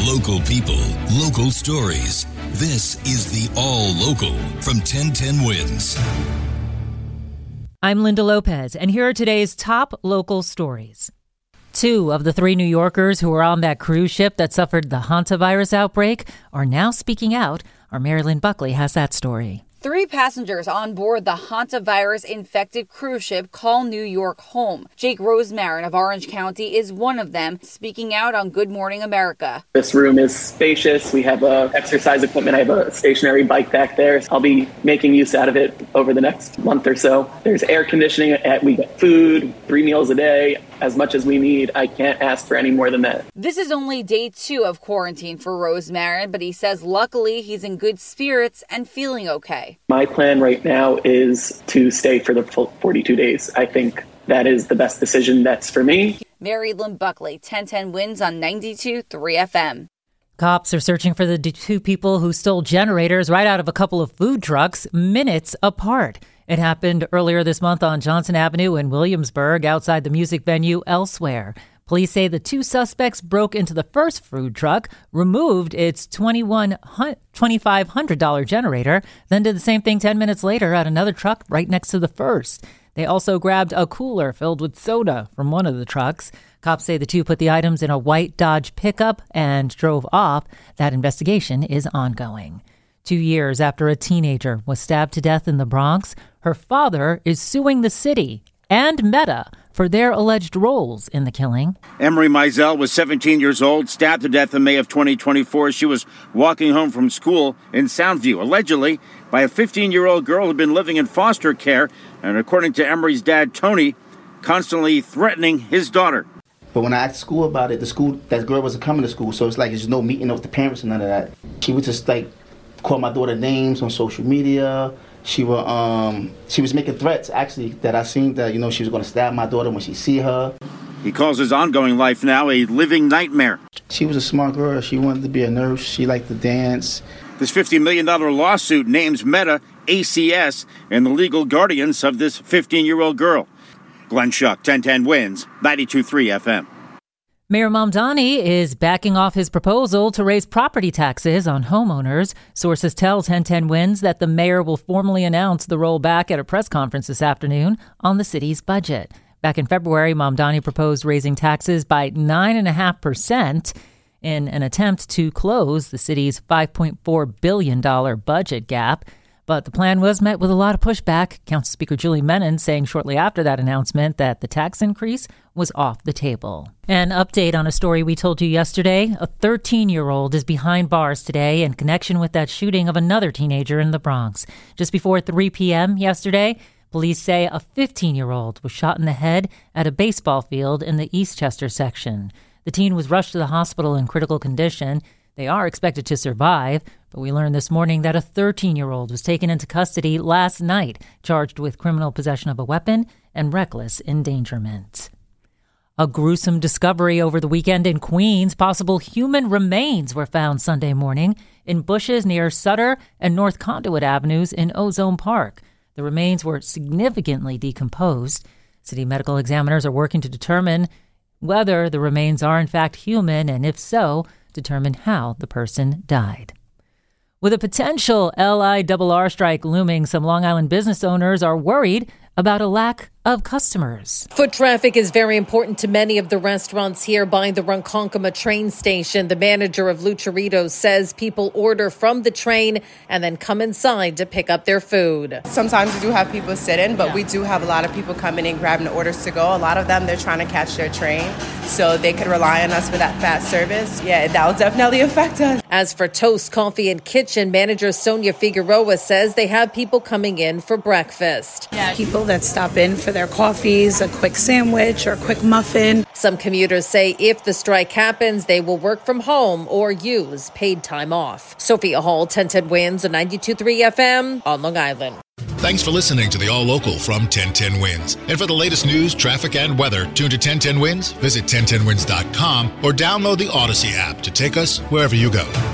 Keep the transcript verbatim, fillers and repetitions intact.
Local people, local stories. This is the All Local from ten ten Wins. I'm Linda Lopez, and here are today's top local stories. Two of the three New Yorkers who were on that cruise ship that suffered the hantavirus outbreak are now speaking out. Our Marilyn Buckley has that story. Three passengers on board the hantavirus-infected cruise ship call New York home. Jake Rosemarin of Orange County is one of them, speaking out on Good Morning America. This room is spacious. We have uh, exercise equipment. I have a stationary bike back there. I'll be making use out of it over the next month or so. There's air conditioning. We get food, three meals a day, as much as we need. I can't ask for any more than that. This is only day two of quarantine for Rosemarin, but he says luckily he's in good spirits and feeling okay. My plan right now is to stay for the full forty-two days. I think that is the best decision that's for me. Marilyn Buckley, ten ten Wins on ninety-two point three F M. Cops are searching for the two people who stole generators right out of a couple of food trucks minutes apart. It happened earlier this month on Johnson Avenue in Williamsburg outside the music venue Elsewhere. Police say the two suspects broke into the first food truck, removed its twenty-five hundred dollars generator, then did the same thing ten minutes later at another truck right next to the first. They also grabbed a cooler filled with soda from one of the trucks. Cops say the two put the items in a white Dodge pickup and drove off. That investigation is ongoing. Two years after a teenager was stabbed to death in the Bronx, her father is suing the city and Meta for their alleged roles in the killing. Emery Mizell was seventeen years old, stabbed to death in May of twenty twenty-four. She was walking home from school in Soundview, allegedly by a fifteen-year-old girl who had been living in foster care, and according to Emery's dad, Tony, constantly threatening his daughter. But when I asked school about it, the school, that girl wasn't coming to school, so it's like there's no meeting with the parents and none of that. She would just like call my daughter names on social media. She was um she was making threats actually that I seen that, you know, she was going to stab my daughter when she see her. He calls his ongoing life now a living nightmare. She was a smart girl. She wanted to be a nurse. She liked to dance. This fifty million dollars lawsuit names Meta A C S and the legal guardians of this fifteen-year-old girl. Glenn Schuck, ten ten Wins, ninety-two point three F M. Mayor Mamdani is backing off his proposal to raise property taxes on homeowners. Sources tell ten ten Wins that the mayor will formally announce the rollback at a press conference this afternoon on the city's budget. Back in February, Mamdani proposed raising taxes by nine point five percent in an attempt to close the city's five point four billion dollars budget gap. But the plan was met with a lot of pushback, Council Speaker Julie Menon saying shortly after that announcement that the tax increase was off the table. An update on a story we told you yesterday. A thirteen-year-old is behind bars today in connection with that shooting of another teenager in the Bronx. Just before three p.m. yesterday, police say a fifteen-year-old was shot in the head at a baseball field in the Eastchester section. The teen was rushed to the hospital in critical condition. They are expected to survive, but we learned this morning that a thirteen-year-old was taken into custody last night, charged with criminal possession of a weapon and reckless endangerment. A gruesome discovery over the weekend in Queens. Possible human remains were found Sunday morning in bushes near Sutter and North Conduit Avenues in Ozone Park. The remains were significantly decomposed. City medical examiners are working to determine whether the remains are in fact human, and if so, determine how the person died. With a potential L I R R strike looming, some Long Island business owners are worried about a lack of customers. Foot traffic is very important to many of the restaurants here by the Ronkonkoma train station. The manager of Lucharitos says people order from the train and then come inside to pick up their food. Sometimes we do have people sit in, but yeah. we do have a lot of people coming in grabbing orders to go. A lot of them, they're trying to catch their train, so they could rely on us for that fast service. Yeah, that will definitely affect us. As for Toast Coffee and Kitchen, manager Sonia Figueroa says they have people coming in for breakfast. Yeah, people that stop in for their coffees, a quick sandwich or a quick muffin. Some commuters say if the strike happens, they will work from home or use paid time off. Sophia Hall, ten ten Wins, ninety-two point three F M on Long Island. Thanks for listening to the All Local from ten ten Wins. And for the latest news, traffic, and weather, tune to ten ten Wins, visit ten ten wins dot com, or download the Odyssey app to take us wherever you go.